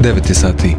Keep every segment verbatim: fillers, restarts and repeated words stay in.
devet je sati.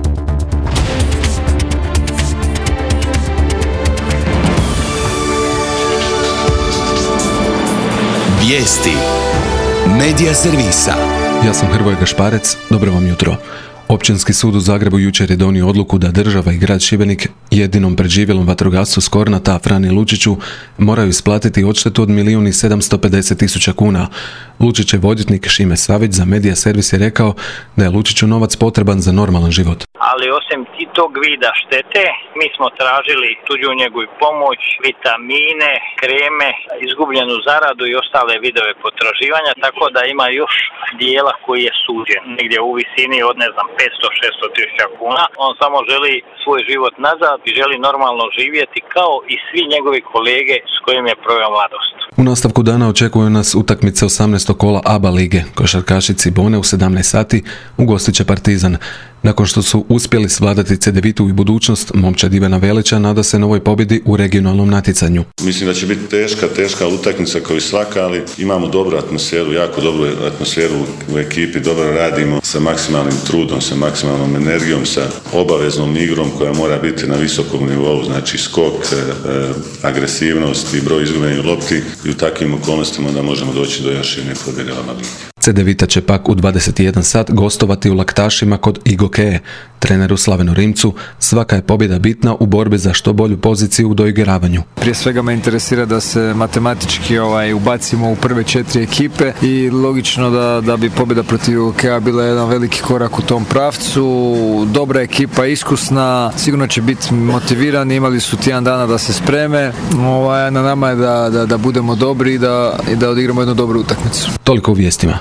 Vijesti Medija servisa. Ja sam Hrvoje Gašparec, dobro vam jutro. Općinski sud u Zagrebu jučer je donio odluku da država i grad Šibenik jedinom preživjelom vatrogascu s Kornata, Frani Lučiću, moraju isplatiti odštetu od milijun i sedamsto pedeset tisuća kuna. Lučićev odvjetnik Šime Savić za Medija servis je rekao da je Lučiću novac potreban za normalan život. Ali osim i tog vida štete, mi smo tražili tuđu njegu i pomoć, vitamine, kreme, izgubljenu zaradu i ostale vidove potraživanja, tako da ima još dijela koji je suđen, negdje u visini od, ne znam, petsto do šesto tisuća kuna. On samo želi svoj život nazad i želi normalno živjeti kao i svi njegovi kolege s kojim je proveo mladost. U nastavku dana očekuje nas utakmice osamnaestog kola A B A lige. Košarkaši Cibone u sedamnaest sati ugostit će Partizan. Nakon što su uspjeli svladati Cedevitu i Budućnost, momčad Ivana Velića nada se novoj pobjedi u regionalnom natjecanju. Mislim da će biti teška, teška utakmica kao i svaka, ali imamo dobru atmosferu, jako dobru atmosferu u ekipi, dobro radimo sa maksimalnim trudom, sa maksimalnom energijom, sa obaveznom igrom koja mora biti na visokom nivou, znači skok, e, e, agresivnost i broj izgubljenih lopti i u takvim okolnostima da možemo doći do još jedne pobjede A B A lige. Cedevita će pak u dvadeset jedan sat gostovati u Laktašima kod Igokeje. Treneru Slavenu Rimcu svaka je pobjeda bitna u borbi za što bolju poziciju u doigravanju. Prije svega me interesira da se matematički ovaj, ubacimo u prve četiri ekipe i logično da, da bi pobjeda protiv Igokeja bila jedan veliki korak u tom pravcu. Dobra ekipa, iskusna, sigurno će biti motivirani, imali su tjedan dana da se spreme. Ovaj, na nama je da, da, da budemo dobri i da, i da odigramo jednu dobru utakmicu. Toliko u vijestima.